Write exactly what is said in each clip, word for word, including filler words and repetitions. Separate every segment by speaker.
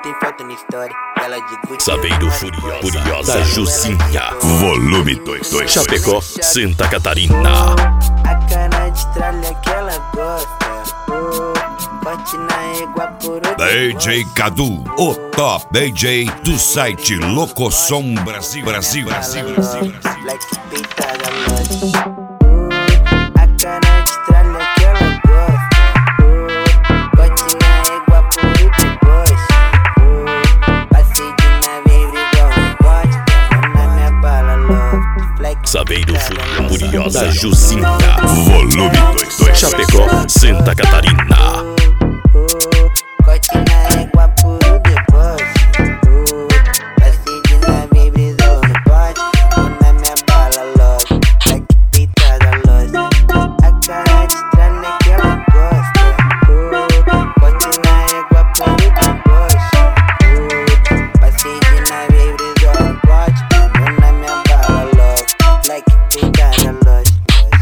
Speaker 1: tem foto na história. Ela de Gucci.
Speaker 2: Saveiro Furiosa, Furiosa Jucinha. Volume dois, dois. Chapecó, Santa Catarina.
Speaker 1: A cana de tralha que ela gosta. Oh, forte na égua por outro.
Speaker 3: D J Cadu, o top D J do site Locosom Brasil, Brasil, Brasil, Brasil, Brasil.
Speaker 1: Black peitada loja. A cana de tralha que ela gosta. Oh, forte na égua por outro gosto. Oh, passei de nave igual um bote. Na minha bala love. Black
Speaker 2: Saveiro Furiosa, Furiosa Jucinha.
Speaker 3: Volume dois, dois.
Speaker 2: Chapecó, Santa Catarina.
Speaker 1: Corte na égua puro deboche. Passei de nave brisou no bote. Na minha bala logo, black peitada loja. A cara de tralha que ela gosta. Corte na égua puro deboche. Passei de nave brisou no bote. Na minha bala logo, black peitada loja.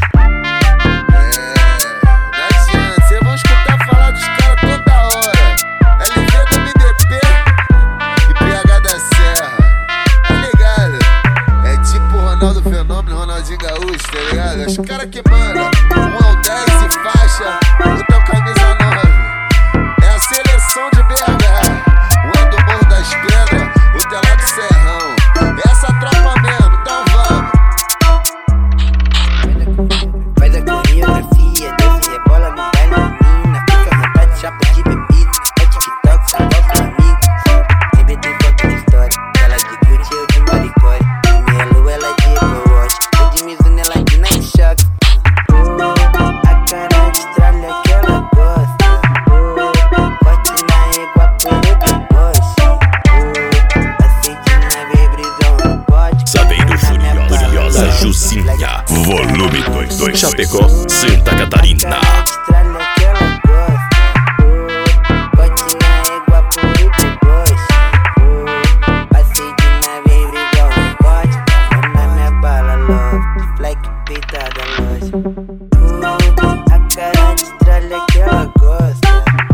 Speaker 4: Gaúcho, tá ligado? Os caras que manda um ao dez e faixa, outra camisa nove. É a seleção de B H, um é do Morro das Pedras, outro é lá do Serrão. É essa tropa mesmo, então vamos.
Speaker 1: Faz a coreografia, desce, rebola no baile, menina. Fica à vontade, chapa de bebida. É TikTok, sambó com amigo. Sempre tem foto na história. Ela de Gucci, eu de Maricore. De Melo, ela de Apple Watch. Eu de Mizuno, ela de Nike Shock. Oh, a cara de tralha que ela gosta. Oh, corte na égua por outro gosto. Oh, passei de nave, brisou no bote.
Speaker 2: Saveiro Furiosa, Furiosa Jucinha. Volume dois, dois. Chapecó, Santa Catarina.
Speaker 1: Tralha que ela gosta. Corte na égua por outro gosto. Passei de nave brisou no bote. Na minha bala love, black peitada loja. A cara de tralha que ela gosta.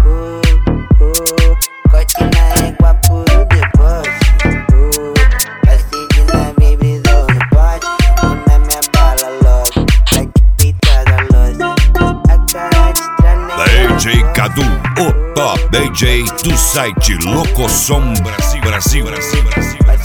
Speaker 1: Corte na égua por outro deboche. Passei de nave brisou no bote. Na minha bala love, black peitada loja. A cara de tralha
Speaker 3: D J Cadu, o top D J do site Locosom Brasil, Brasil, Brasil, Brasil.